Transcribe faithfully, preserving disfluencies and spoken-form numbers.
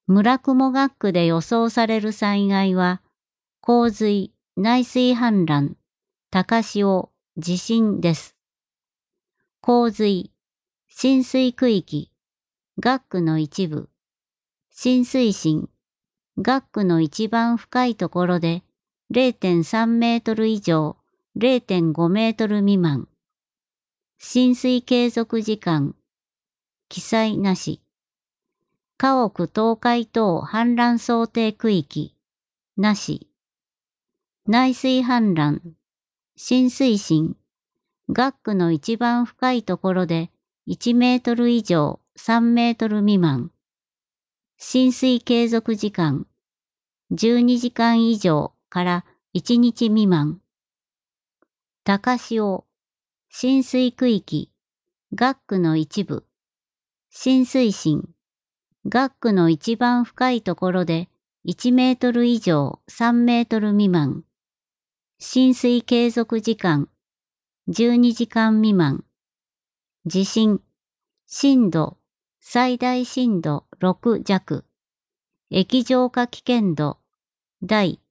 村雲学区で予想される災害は、洪水、内水氾濫、高潮、地震です。洪水、浸水区域、学区の一部、浸水深、学区の一番深いところで れいてんさんメートル以上 れいてんごメートル未満。浸水継続時間、記載なし。家屋倒壊等氾濫想定区域、なし。内水氾濫、浸水深、学区の一番深いところでいちメートル以上さんメートル未満。浸水継続時間、じゅうにじかん以上からいちにち未満。高潮、浸水区域、学区の一部、浸水深、学区の一番深いところでいちメートル以上さんメートル未満。浸水継続時間、じゅうにじかん未満。地震、震度、最大震度ろく弱。液状化危険度、だい